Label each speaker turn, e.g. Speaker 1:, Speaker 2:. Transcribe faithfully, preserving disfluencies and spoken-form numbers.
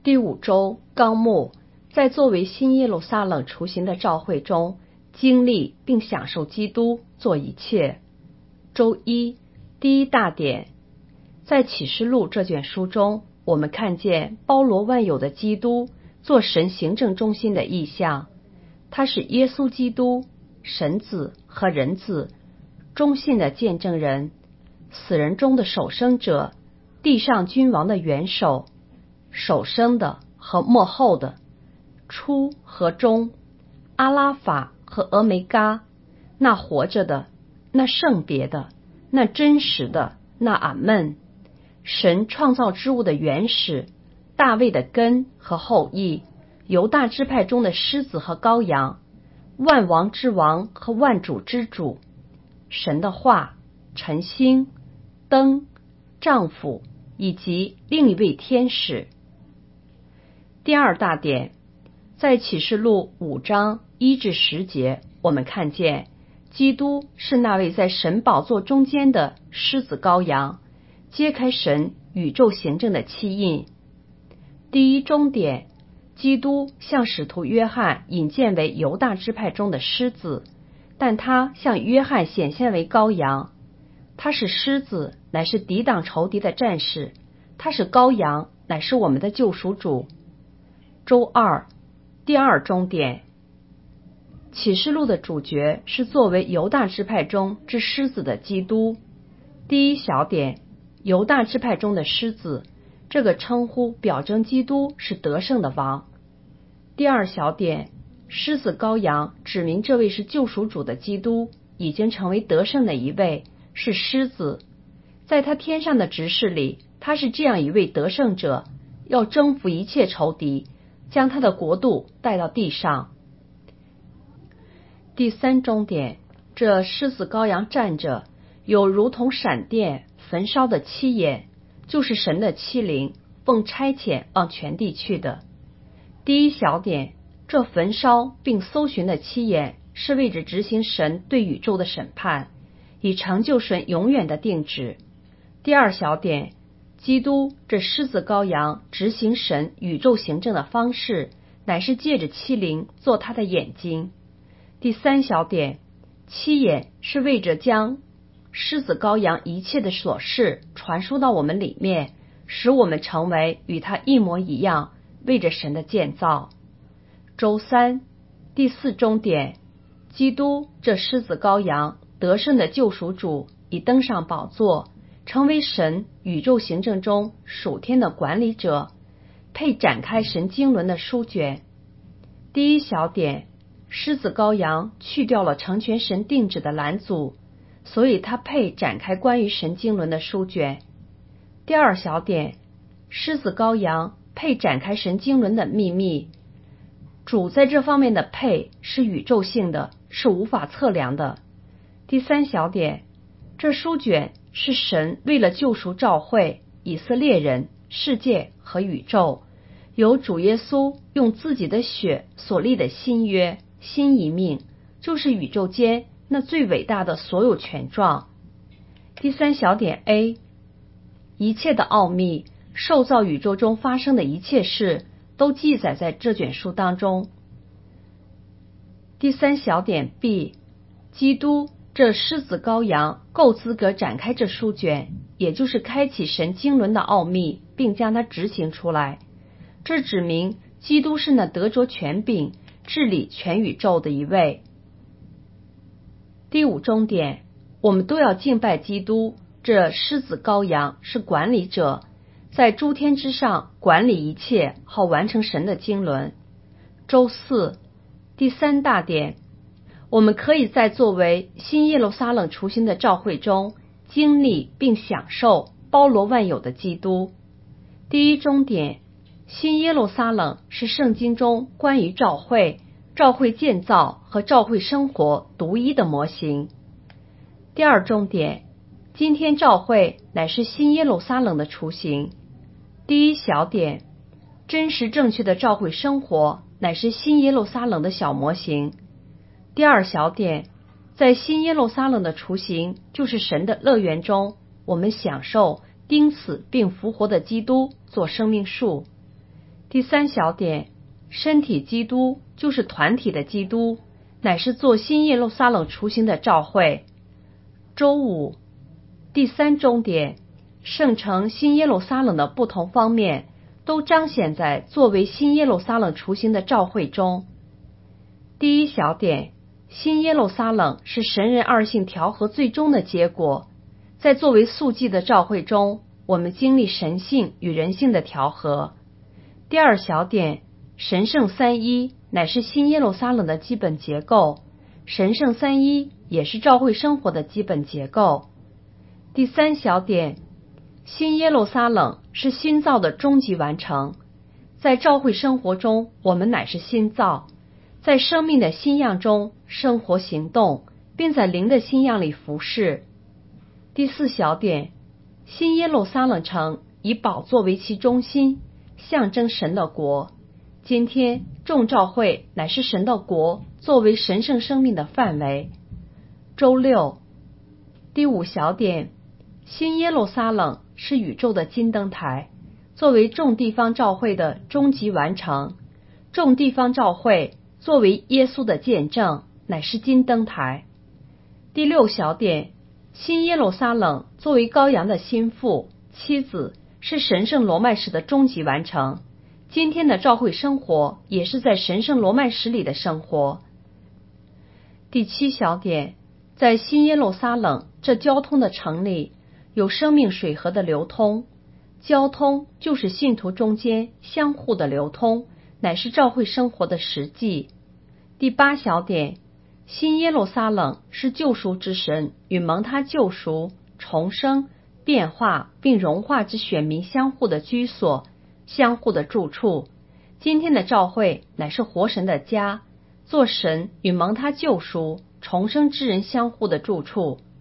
Speaker 1: 第五周纲目，在作为新耶路撒冷雏形的召会中，经历并享受基督做一切。周一，第一大点，在启示录这卷书中，我们看见包罗万有的基督做神行政中心的意象，他是耶稣基督，神子和人子，忠信的见证人，死人中的首生者，地上君王的元首，首生的和末后的，初和终，阿拉法和俄梅嘎，那活着的，那圣别的，那真实的，那阿们，神创造之物的原始，大卫的根和后裔，犹大支派中的狮子和羔羊，万王之王和万主之主，神的话，晨星，灯，丈夫以及另一位天使。第二大点，在启示录五章一至十节，我们看见基督是那位在神宝座中间的狮子羔羊，揭开神宇宙行政的七印。第一中点，基督向使徒约翰引荐为犹大支派中的狮子，但他向约翰显现为羔羊。他是狮子，乃是抵挡仇敌的战士；他是羔羊，乃是我们的救赎主。周二，第二中点，启示录的主角是作为犹大支派中之狮子的基督。第一小点，犹大支派中的狮子，这个称呼表征基督是得胜的王。第二小点，狮子羔羊指明这位是救赎主的基督，已经成为得胜的一位，是狮子。在他天上的执事里，他是这样一位得胜者，要征服一切仇敌，将他的国度带到地上。第三中点，这狮子羔羊站着，有如同闪电焚烧的七眼，就是神的七灵，奉差遣往全地去的。第一小点，这焚烧并搜寻的七眼，是为着执行神对宇宙的审判，以成就神永远的定旨。第二小点，基督这狮子羔羊执行神宇宙行政的方式，乃是借着七灵做他的眼睛。第三小点，七眼是为着将狮子羔羊一切的所事传输到我们里面，使我们成为与他一模一样，为着神的建造。周三，第四中点，基督这狮子羔羊得胜的救赎主已登上宝座，成为神宇宙行政中属天的管理者，配展开神经纶的书卷。第一小点，狮子羔羊去掉了成全神定旨的拦阻，所以他配展开关于神经纶的书卷。第二小点，狮子羔羊配展开神经纶的秘密，主在这方面的配是宇宙性的，是无法测量的。第三小点，这书卷是神为了救赎召会、以色列人、世界和宇宙，由主耶稣用自己的血所立的新约、新遗命，就是宇宙间那最伟大的所有权状。第三小点 A， 一切的奥秘，受造宇宙中发生的一切事，都记载在这卷书当中。第三小点 B， 基督这狮子羔羊够资格展开这书卷，也就是开启神经纶的奥秘，并将它执行出来。这指明基督是那得着权柄、治理全宇宙的一位。第五中点，我们都要敬拜基督，这狮子羔羊是管理者，在诸天之上管理一切，好完成神的经纶。周四，第三大点，我们可以在作为新耶路撒冷雏形的召会中，经历并享受包罗万有的基督。第一中点，新耶路撒冷是圣经中关于召会、召会建造和召会生活独一的模型。第二重点，今天召会乃是新耶路撒冷的雏形。第一小点，真实正确的召会生活乃是新耶路撒冷的小模型。第二小点，在新耶路撒冷的雏形，就是神的乐园中，我们享受钉死并复活的基督做生命树。 第三小点，身体基督就是团体的基督，乃是做新耶路撒冷雏形的召会。周五，第三中点，圣城新耶路撒冷的不同方面都彰显在作为新耶路撒冷雏形的召会中。第一小点，新耶路撒冷是神人二性调和最终的结果。在作为素祭的召会中，我们经历神性与人性的调和。第二小点，神圣三一乃是新耶路撒冷的基本结构，神圣三一也是召会生活的基本结构。第三小点，新耶路撒冷是新造的终极完成。在召会生活中，我们乃是新造，在生命的新样中生活行动，并在灵的新样里服侍。第四小点，新耶路撒冷城以宝座为其中心，象征神的国。今天众召会乃是神的国，作为神圣生命的范围。周六，第五小点，新耶路撒冷是宇宙的金灯台，作为众地方召会的终极完成。众地方召会作为耶稣的见证，乃是金灯台。第六小点，新耶路撒冷作为羔羊的心腹、妻子，是神圣罗曼史的终极完成。今天的召会生活也是在神圣罗曼史里的生活。第七小点，在新耶路撒冷这交通的城里，有生命水河的流通。交通就是信徒中间相互的流通，乃是召会生活的实际。第八小点，新耶路撒冷是救赎之神与蒙他救赎、重生、变化并融化之选民相互的居所，相互的住处。今天的召会乃是活神的家，做神与蒙他救赎、重生之人相互的住处。